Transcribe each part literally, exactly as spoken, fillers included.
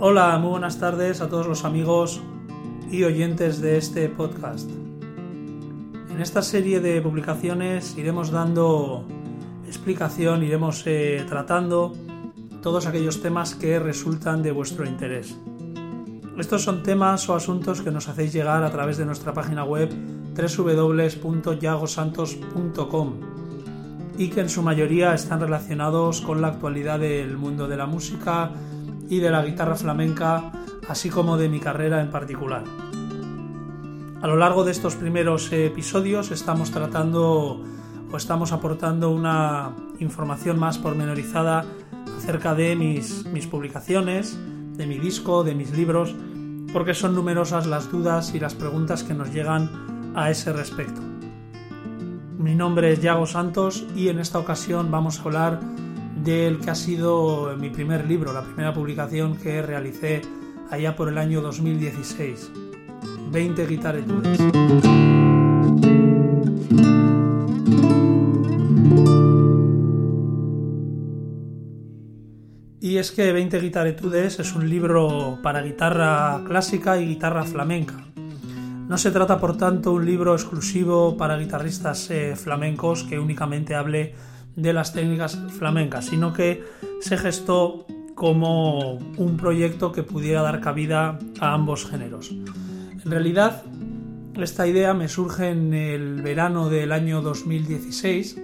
Hola, muy buenas tardes a todos los amigos y oyentes de este podcast. En esta serie de publicaciones iremos dando explicación, iremos eh, tratando todos aquellos temas que resultan de vuestro interés. Estos son temas o asuntos que nos hacéis llegar a través de nuestra página web doble u doble u doble u punto yagosantos punto com y que en su mayoría están relacionados con la actualidad del mundo de la música y de la guitarra flamenca, así como de mi carrera en particular. A lo largo de estos primeros episodios estamos tratando o estamos aportando una información más pormenorizada acerca de mis, mis publicaciones, de mi disco, de mis libros, porque son numerosas las dudas y las preguntas que nos llegan a ese respecto. Mi nombre es Yago Santos y en esta ocasión vamos a hablar del que ha sido mi primer libro, la primera publicación que realicé allá por el año dos mil dieciséis, veinte Guitar Etudes. Y es que veinte Guitar Etudes es un libro para guitarra clásica y guitarra flamenca. No se trata, por tanto, un libro exclusivo para guitarristas eh, flamencos que únicamente hable de las técnicas flamencas, sino que se gestó como un proyecto que pudiera dar cabida a ambos géneros. En realidad, esta idea me surge en el verano del año dos mil dieciséis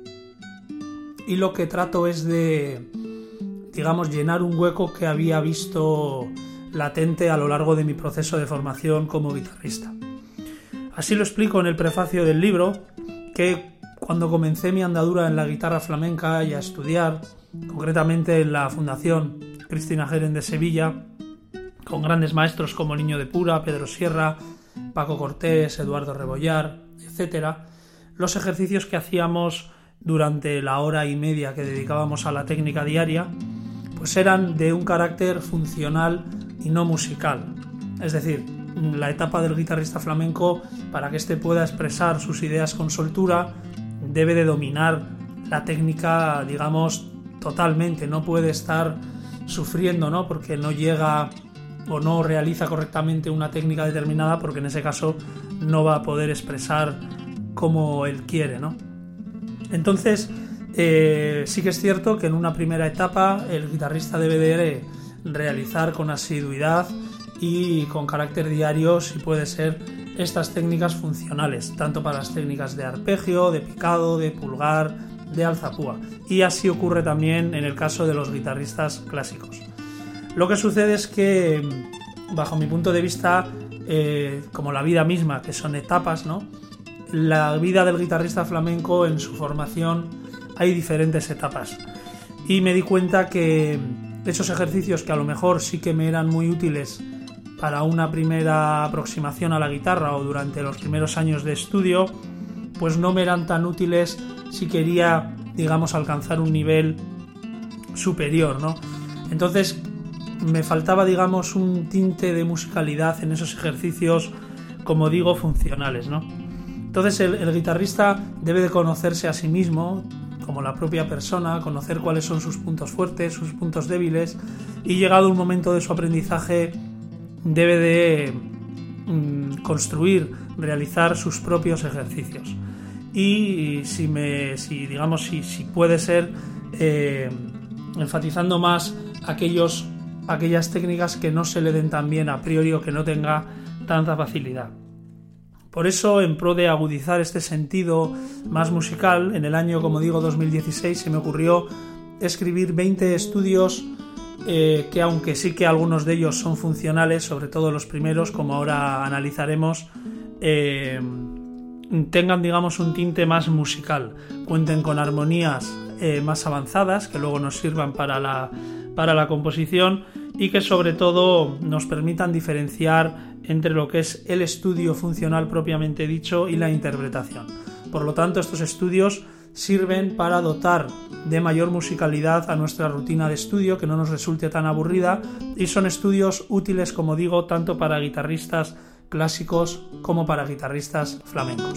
y lo que trato es de, digamos, llenar un hueco que había visto latente a lo largo de mi proceso de formación como guitarrista. Así lo explico en el prefacio del libro, que cuando comencé mi andadura en la guitarra flamenca y a estudiar, concretamente en la Fundación Cristina Geren de Sevilla, con grandes maestros como Niño de Pura, Pedro Sierra, Paco Cortés, Eduardo Rebollar, etcétera, los ejercicios que hacíamos durante la hora y media que dedicábamos a la técnica diaria, pues eran de un carácter funcional y no musical. Es decir, la etapa del guitarrista flamenco, para que éste pueda expresar sus ideas con soltura, debe de dominar la técnica, digamos, totalmente. No puede estar sufriendo, ¿no?, porque no llega o no realiza correctamente una técnica determinada, porque en ese caso no va a poder expresar como él quiere, ¿no? Entonces, eh, sí que es cierto que en una primera etapa el guitarrista debe de realizar con asiduidad y con carácter diario, si puede ser, estas técnicas funcionales, tanto para las técnicas de arpegio, de picado, de pulgar, de alzapúa. Y así ocurre también en el caso de los guitarristas clásicos. Lo que sucede es que, bajo mi punto de vista, eh, como la vida misma, que son etapas, ¿no?, la vida del guitarrista flamenco en su formación hay diferentes etapas. Y me di cuenta que esos ejercicios que a lo mejor sí que me eran muy útiles para una primera aproximación a la guitarra o durante los primeros años de estudio, pues no me eran tan útiles si quería, digamos, alcanzar un nivel superior, ¿no? Entonces me faltaba, digamos, un tinte de musicalidad en esos ejercicios, como digo, funcionales, ¿no? Entonces el, el guitarrista debe de conocerse a sí mismo como la propia persona, conocer cuáles son sus puntos fuertes, sus puntos débiles, y llegado un momento de su aprendizaje debe de mm, construir, realizar sus propios ejercicios. Y si me, si digamos, si, si puede ser, eh, enfatizando más aquellos, aquellas técnicas que no se le den tan bien a priori o que no tenga tanta facilidad. Por eso, en pro de agudizar este sentido más musical, en el año, como digo, dos mil dieciséis, se me ocurrió escribir veinte estudios eh, que, aunque sí que algunos de ellos son funcionales, sobre todo los primeros, como ahora analizaremos, eh, tengan, digamos, un tinte más musical, cuenten con armonías eh, más avanzadas, que luego nos sirvan para la, para la composición, y que sobre todo nos permitan diferenciar entre lo que es el estudio funcional propiamente dicho y la interpretación. Por lo tanto, estos estudios sirven para dotar de mayor musicalidad a nuestra rutina de estudio, que no nos resulte tan aburrida, y son estudios útiles, como digo, tanto para guitarristas clásicos como para guitarristas flamencos.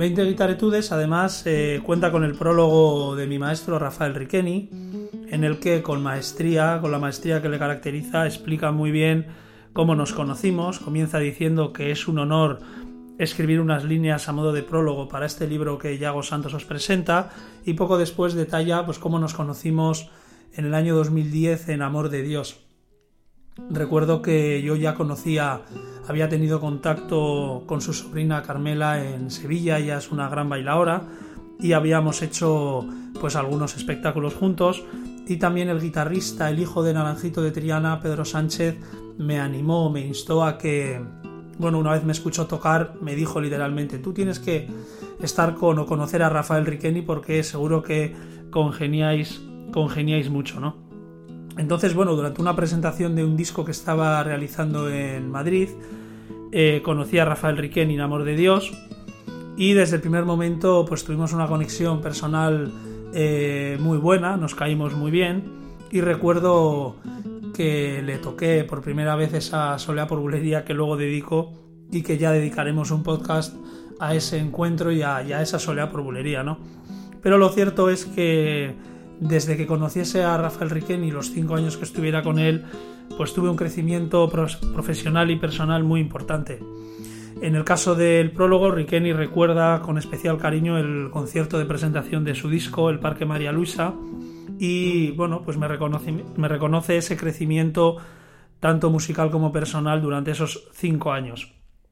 veinte Guitarretudes además eh, cuenta con el prólogo de mi maestro Rafael Riqueni, en el que con maestría, con la maestría que le caracteriza, explica muy bien cómo nos conocimos. Comienza diciendo que es un honor escribir unas líneas a modo de prólogo para este libro que Yago Santos os presenta, y poco después detalla pues cómo nos conocimos en el año dos mil diez en Amor de Dios. Recuerdo que yo ya conocía, había tenido contacto con su sobrina Carmela en Sevilla, ella es una gran bailaora, y habíamos hecho pues algunos espectáculos juntos, y también el guitarrista, el hijo de Naranjito de Triana, Pedro Sánchez, me animó, me instó a que, bueno, una vez me escuchó tocar, me dijo literalmente: tú tienes que estar con o conocer a Rafael Riqueni porque seguro que congeniáis, congeniáis mucho, ¿no? Entonces, bueno, durante una presentación de un disco que estaba realizando en Madrid, eh, conocí a Rafael Riqueni en Amor de Dios, y desde el primer momento pues tuvimos una conexión personal eh, muy buena, nos caímos muy bien, y recuerdo que le toqué por primera vez esa Soleá por Bulería que luego dedico, y que ya dedicaremos un podcast a ese encuentro y a, y a esa Soleá por Bulería, ¿no? Pero lo cierto es que desde que conociese a Rafael Riqueni, los cinco años que estuviera con él, pues tuve un crecimiento profesional y personal muy importante. En el caso del prólogo, Riqueni recuerda con especial cariño el concierto de presentación de su disco, El Parque María Luisa, y bueno, pues me reconoce, me reconoce ese crecimiento tanto musical como personal durante esos cinco años.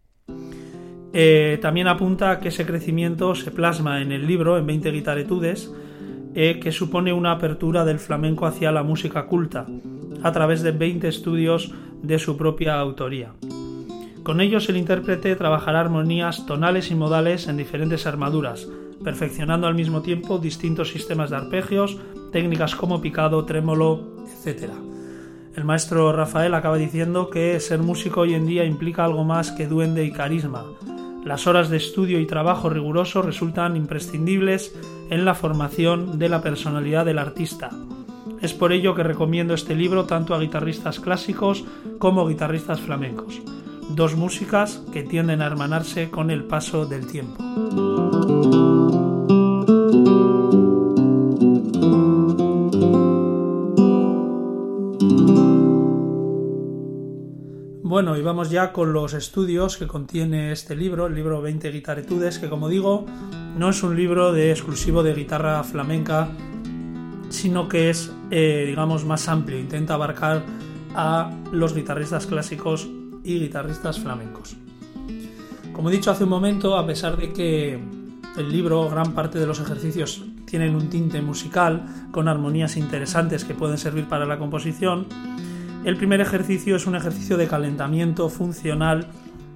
Eh, también apunta que ese crecimiento se plasma en el libro, en veinte Guitarretudes, eh, que supone una apertura del flamenco hacia la música culta, a través de veinte estudios de su propia autoría. Con ellos el intérprete trabajará armonías tonales y modales en diferentes armaduras, perfeccionando al mismo tiempo distintos sistemas de arpegios, técnicas como picado, trémolo, etcétera. El maestro Rafael acaba diciendo que ser músico hoy en día implica algo más que duende y carisma. Las horas de estudio y trabajo riguroso resultan imprescindibles en la formación de la personalidad del artista. Es por ello que recomiendo este libro tanto a guitarristas clásicos como guitarristas flamencos, dos músicas que tienden a hermanarse con el paso del tiempo. Bueno, y vamos ya con los estudios que contiene este libro, el libro veinte Guitarretudes, que como digo, no es un libro de exclusivo de guitarra flamenca, sino que es, eh, digamos, más amplio, intenta abarcar a los guitarristas clásicos y guitarristas flamencos. Como he dicho hace un momento, a pesar de que el libro, gran parte de los ejercicios tienen un tinte musical, con armonías interesantes que pueden servir para la composición, el primer ejercicio es un ejercicio de calentamiento funcional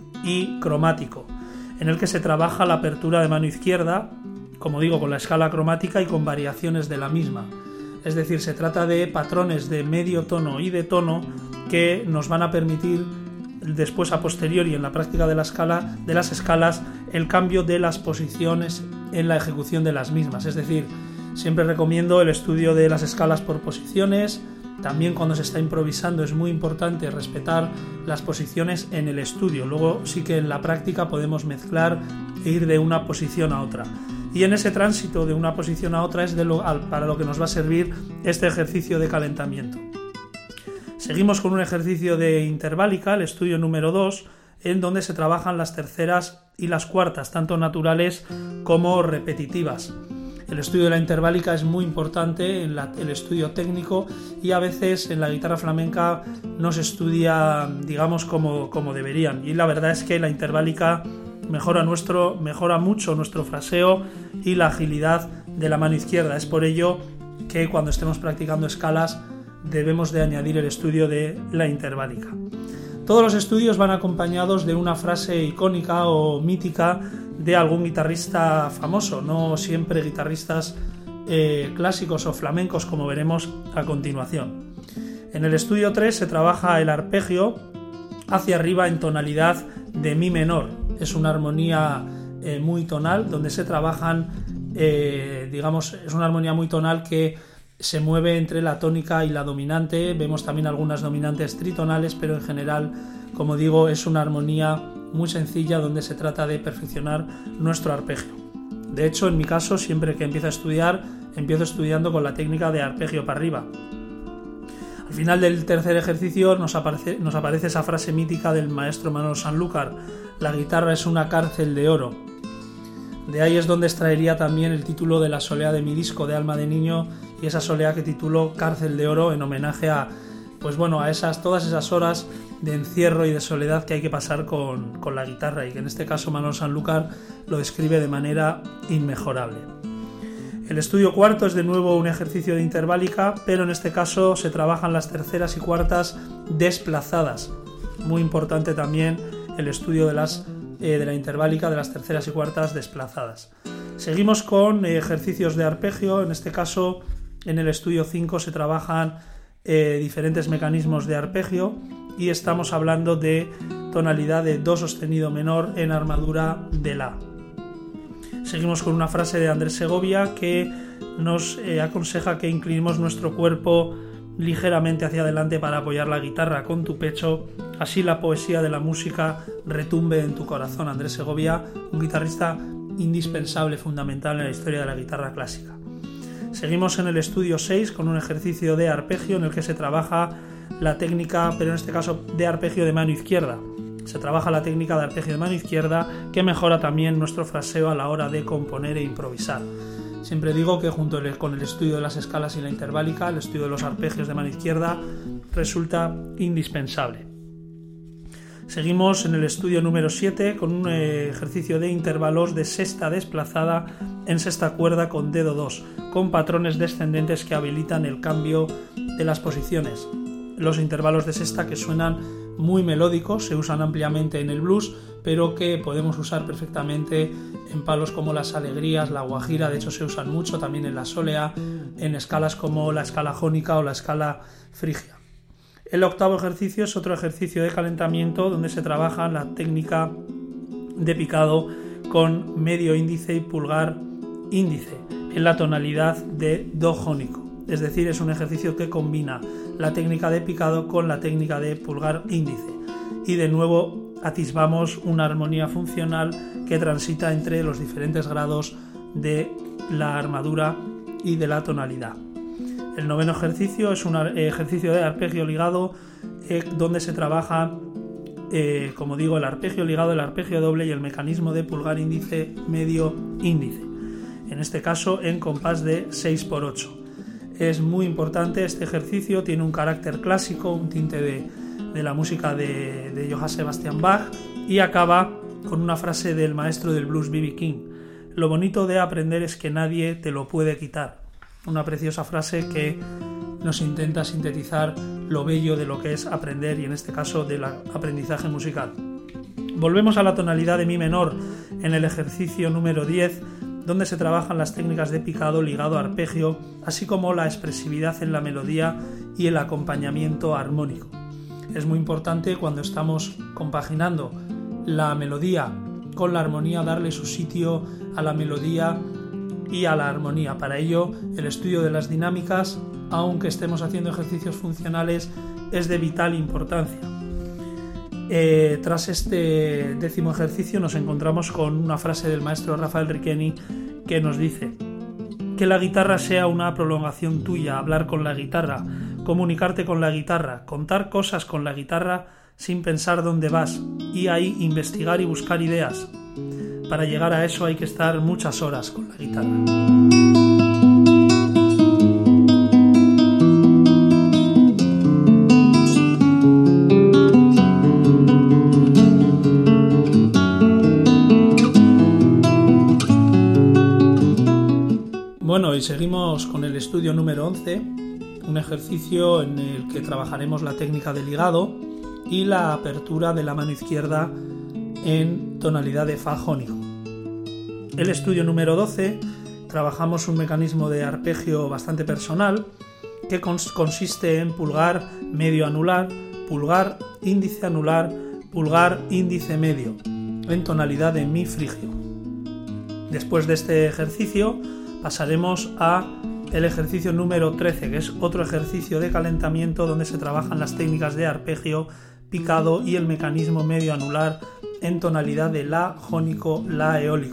y cromático, en el que se trabaja la apertura de mano izquierda, como digo, con la escala cromática y con variaciones de la misma. Es decir, se trata de patrones de medio tono y de tono que nos van a permitir después, a posteriori, en la práctica de la escala, de las escalas, el cambio de las posiciones en la ejecución de las mismas. Es decir, siempre recomiendo el estudio de las escalas por posiciones. También cuando se está improvisando es muy importante respetar las posiciones en el estudio. Luego sí que en la práctica podemos mezclar e ir de una posición a otra. Y en ese tránsito de una posición a otra es de lo, para lo que nos va a servir este ejercicio de calentamiento. Seguimos con un ejercicio de interválica, el estudio número dos, en donde se trabajan las terceras y las cuartas, tanto naturales como repetitivas. El estudio de la interválica es muy importante en la, el estudio técnico, y a veces en la guitarra flamenca no se estudia, digamos, como, como deberían. Y la verdad es que la interválica mejora, nuestro, mejora mucho nuestro fraseo y la agilidad de la mano izquierda. Es por ello que cuando estemos practicando escalas debemos de añadir el estudio de la interválica. Todos los estudios van acompañados de una frase icónica o mítica de algún guitarrista famoso, no siempre guitarristas eh, clásicos o flamencos, como veremos a continuación. En el estudio tres se trabaja el arpegio hacia arriba en tonalidad de mi menor. Es una armonía eh, muy tonal, donde se trabajan, eh, digamos, es una armonía muy tonal que se mueve entre la tónica y la dominante. Vemos también algunas dominantes tritonales, pero en general, como digo, es una armonía muy sencilla donde se trata de perfeccionar nuestro arpegio. De hecho, en mi caso, siempre que empiezo a estudiar, empiezo estudiando con la técnica de arpegio para arriba. Al final del tercer ejercicio nos aparece, nos aparece esa frase mítica del maestro Manolo Sanlúcar: la guitarra es una cárcel de oro. De ahí es donde extraería también el título de la solea de mi disco de Alma de Niño, y esa solea que titulo Cárcel de Oro, en homenaje a, pues bueno, a esas, todas esas horas de encierro y de soledad que hay que pasar con, con la guitarra, y que en este caso Manolo Sanlúcar lo describe de manera inmejorable. El estudio cuarto es de nuevo un ejercicio de interválica, pero en este caso se trabajan las terceras y cuartas desplazadas. Muy importante también el estudio de, las, eh, de la interválica de las terceras y cuartas desplazadas. Seguimos con eh, ejercicios de arpegio. En este caso, en el estudio cinco se trabajan eh, diferentes mecanismos de arpegio, y estamos hablando de tonalidad de do sostenido menor en armadura de la. Seguimos con una frase de Andrés Segovia que nos eh, aconseja que inclinemos nuestro cuerpo ligeramente hacia adelante para apoyar la guitarra con tu pecho, así la poesía de la música retumbe en tu corazón. Andrés Segovia, un guitarrista indispensable, fundamental en la historia de la guitarra clásica. Seguimos en el estudio seis con un ejercicio de arpegio en el que se trabaja la técnica, pero en este caso de arpegio de mano izquierda. Se trabaja la técnica de arpegio de mano izquierda, que mejora también nuestro fraseo a la hora de componer e improvisar. Siempre digo que junto con el estudio de las escalas y la interválica, el estudio de los arpegios de mano izquierda resulta indispensable. Seguimos en el estudio número siete con un ejercicio de intervalos de sexta desplazada en sexta cuerda con dedo dos, con patrones descendentes que habilitan el cambio de las posiciones. Los intervalos de sexta, que suenan muy melódicos, se usan ampliamente en el blues, pero que podemos usar perfectamente en palos como las alegrías, la guajira. De hecho se usan mucho también en la solea, en escalas como la escala jónica o la escala frigia. El octavo ejercicio es otro ejercicio de calentamiento donde se trabaja la técnica de picado con medio índice y pulgar índice en la tonalidad de do jónico. Es decir, es un ejercicio que combina la técnica de picado con la técnica de pulgar índice. Y de nuevo atisbamos una armonía funcional que transita entre los diferentes grados de la armadura y de la tonalidad. El noveno ejercicio es un ejercicio de arpegio ligado eh, donde se trabaja, eh, como digo, el arpegio ligado, el arpegio doble y el mecanismo de pulgar índice, medio índice. En este caso en compás de seis por ocho. Es muy importante este ejercicio, tiene un carácter clásico, un tinte de, de la música de, de Johann Sebastian Bach, y acaba con una frase del maestro del blues B B King: lo bonito de aprender es que nadie te lo puede quitar. Una preciosa frase que nos intenta sintetizar lo bello de lo que es aprender, y en este caso del aprendizaje musical. Volvemos a la tonalidad de mi menor en el ejercicio número diez, donde se trabajan las técnicas de picado ligado a arpegio, así como la expresividad en la melodía y el acompañamiento armónico. Es muy importante cuando estamos compaginando la melodía con la armonía darle su sitio a la melodía y a la armonía. Para ello, el estudio de las dinámicas, aunque estemos haciendo ejercicios funcionales, es de vital importancia. Eh, tras este décimo ejercicio nos encontramos con una frase del maestro Rafael Riqueni que nos dice: que la guitarra sea una prolongación tuya, hablar con la guitarra, comunicarte con la guitarra, contar cosas con la guitarra sin pensar dónde vas, y ahí investigar y buscar ideas. Para llegar a eso hay que estar muchas horas con la guitarra. Bueno, y seguimos con el estudio número once, un ejercicio en el que trabajaremos la técnica de ligado y la apertura de la mano izquierda en tonalidad de fa jónico. El estudio número doce trabajamos un mecanismo de arpegio bastante personal que cons- consiste en pulgar medio anular, pulgar índice anular, pulgar índice medio en tonalidad de mi frigio. Después de este ejercicio pasaremos a el ejercicio número trece, que es otro ejercicio de calentamiento donde se trabajan las técnicas de arpegio, picado y el mecanismo medio anular en tonalidad de la jónico, la eólico.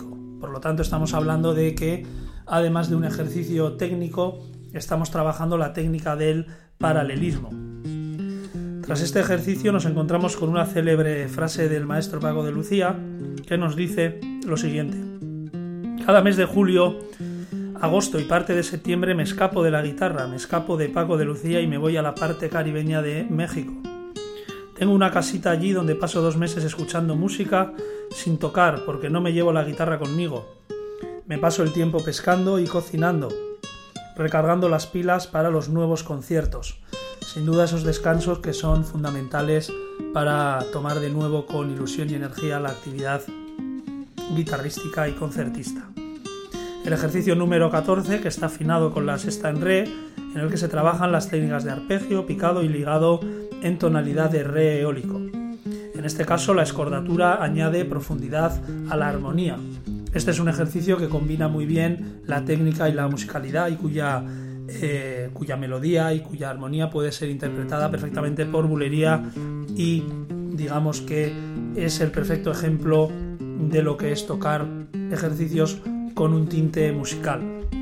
Por lo tanto, estamos hablando de que, además de un ejercicio técnico, estamos trabajando la técnica del paralelismo. Tras este ejercicio nos encontramos con una célebre frase del maestro Paco de Lucía que nos dice lo siguiente: cada mes de julio, agosto y parte de septiembre me escapo de la guitarra, me escapo de Paco de Lucía y me voy a la parte caribeña de México. Tengo una casita allí donde paso dos meses escuchando música sin tocar porque no me llevo la guitarra conmigo. Me paso el tiempo pescando y cocinando, recargando las pilas para los nuevos conciertos. Sin duda esos descansos que son fundamentales para tomar de nuevo con ilusión y energía la actividad guitarrística y concertista. El ejercicio número catorce, que está afinado con la sexta en re, en el que se trabajan las técnicas de arpegio, picado y ligado en tonalidad de re eólico. En este caso la escordatura añade profundidad a la armonía. Este es un ejercicio que combina muy bien la técnica y la musicalidad y cuya, eh, cuya melodía y cuya armonía puede ser interpretada perfectamente por bulería y digamos que es el perfecto ejemplo de lo que es tocar ejercicios con un tinte musical.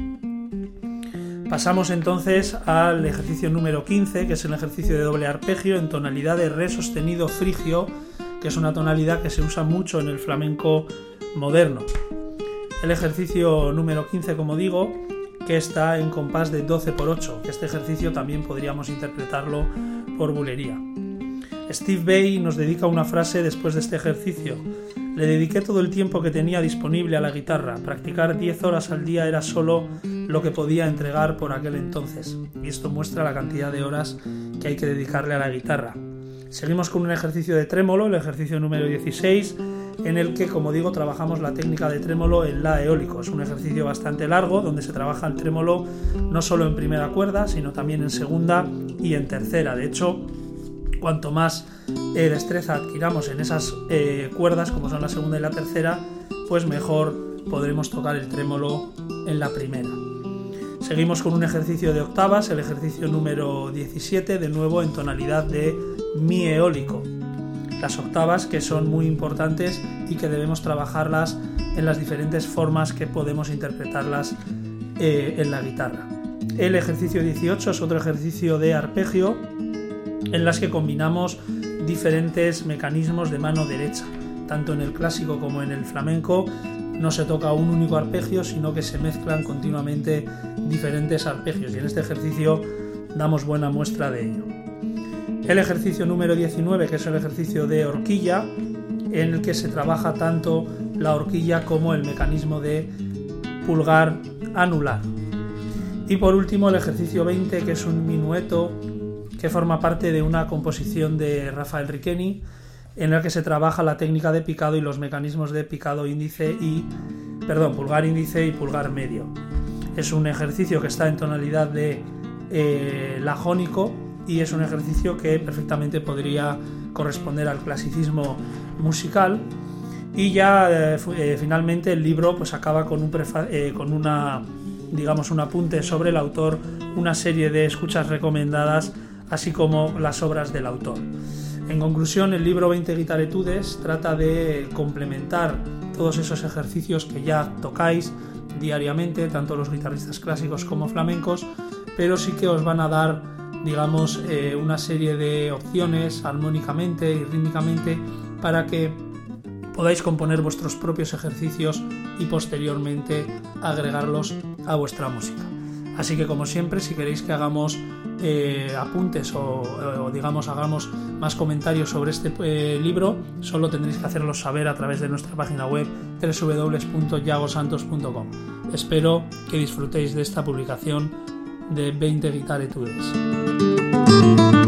Pasamos entonces al ejercicio número quince, que es el ejercicio de doble arpegio en tonalidad de re sostenido frigio, que es una tonalidad que se usa mucho en el flamenco moderno. El ejercicio número quince, como digo, que está en compás de doce por ocho, que este ejercicio también podríamos interpretarlo por bulería. Steve Vai nos dedica una frase después de este ejercicio: le dediqué todo el tiempo que tenía disponible a la guitarra, practicar diez horas al día era solo lo que podía entregar por aquel entonces, y esto muestra la cantidad de horas que hay que dedicarle a la guitarra. Seguimos con un ejercicio de trémolo, el ejercicio número dieciséis, en el que, como digo, trabajamos la técnica de trémolo en la eólico. Es un ejercicio bastante largo donde se trabaja el trémolo no solo en primera cuerda, sino también en segunda y en tercera. De hecho, cuanto más eh, destreza adquiramos en esas eh, cuerdas, como son la segunda y la tercera, pues mejor podremos tocar el trémolo en la primera. Seguimos con un ejercicio de octavas, el ejercicio número diecisiete, de nuevo en tonalidad de mi eólico. Las octavas que son muy importantes y que debemos trabajarlas en las diferentes formas que podemos interpretarlas eh, en la guitarra. El ejercicio dieciocho es otro ejercicio de arpegio en las que combinamos diferentes mecanismos de mano derecha. Tanto en el clásico como en el flamenco no se toca un único arpegio, sino que se mezclan continuamente diferentes arpegios, y en este ejercicio damos buena muestra de ello. El ejercicio número diecinueve, que es el ejercicio de horquilla, en el que se trabaja tanto la horquilla como el mecanismo de pulgar anular. Y por último el ejercicio veinte, que es un minueto que forma parte de una composición de Rafael Riqueni, en la que se trabaja la técnica de picado y los mecanismos de picado índice y, perdón, pulgar índice y pulgar medio. Es un ejercicio que está en tonalidad de eh, la jónico, y es un ejercicio que perfectamente podría corresponder al clasicismo musical. Y ya eh, eh, finalmente el libro pues acaba con un prefa- eh, con una digamos un apunte sobre el autor, una serie de escuchas recomendadas, así como las obras del autor. En conclusión, el libro veinte Guitar Etudes trata de complementar todos esos ejercicios que ya tocáis diariamente, tanto los guitarristas clásicos como flamencos, pero sí que os van a dar, digamos, eh, una serie de opciones armónicamente y rítmicamente para que podáis componer vuestros propios ejercicios y posteriormente agregarlos a vuestra música. Así que, como siempre, si queréis que hagamos eh, apuntes o, o digamos hagamos más comentarios sobre este eh, libro, solo tendréis que hacerlo saber a través de nuestra página web doble u doble u doble u punto yagosantos punto com. Espero que disfrutéis de esta publicación de veinte Guitar Etudes.